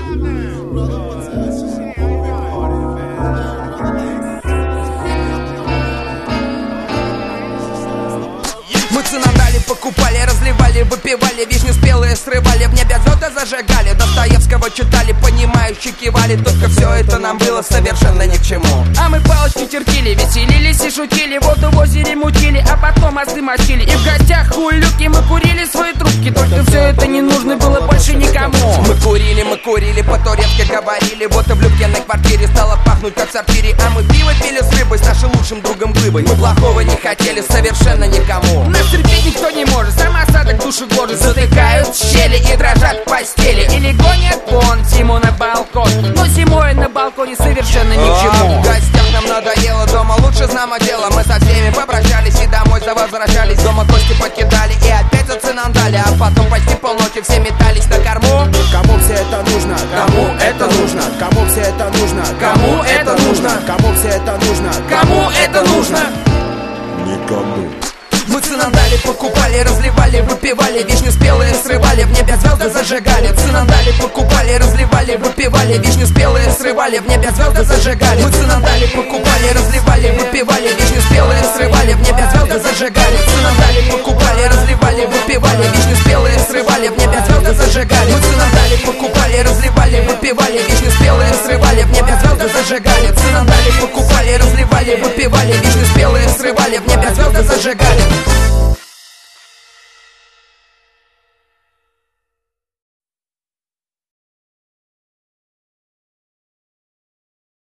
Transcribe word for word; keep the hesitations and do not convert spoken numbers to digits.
Мы цинандали, покупали, разливали, выпивали, вишню спелые срывали, в небе звезды зажигали, Достоевского читали, понимающие кивали. Только все это нам было совершенно ни к чему. А мы палочки чертили, веселились и шутили, воду в озере мутили, а потом мосты мочили. И в гостях у Люки мы курили свои трубки. Только все это не нужно было больше никому. Мы курили, мы курили, по-турецки говорили. Вот и в Любкиной квартире стало пахнуть как в сортире. А мы пиво пили с рыбой, с нашим лучшим другом Глыбой. Мы плохого не хотели совершенно никому. Нас терпеть никто не может, сам осадок души гложет. Затыкают щели и дрожат в постели, или гонят вон зиму на балкон. Но зимой на балконе совершенно ни к чему. В гостях нам надоело, дома лучше знамо дело. Мы со всеми попрощались и домой возвращались. Дома кости покидали и опять зацинандали. А потом почти полночи все метались на корму. Кому все это нужно? Кому это нужно? Кому все это нужно? Кому это нужно? Кому все это нужно? Кому это нужно? Никому. Мы цинандали, покупали, разливали, выпивали, вишню спелые срывали, в небе звезды зажигали. Цинандали, покупали, разливали, выпивали, вишню спелые срывали, в небе звезды зажигали. Мы цинандали, покупали, разливали, выпивали, вишню спелые срывали, в небе звезды зажигали. Цинандали, покупали, разливали, выпивали, вишню спелые срывали, в небе звезды зажигали. Мы цинандали, покупали, разливали, выпивали, вишню спелые срывали, в небе звезды зажигали. Цинандали, покупали, разливали, выпивали, вишню спелые срывали, в небе звезды зажигали.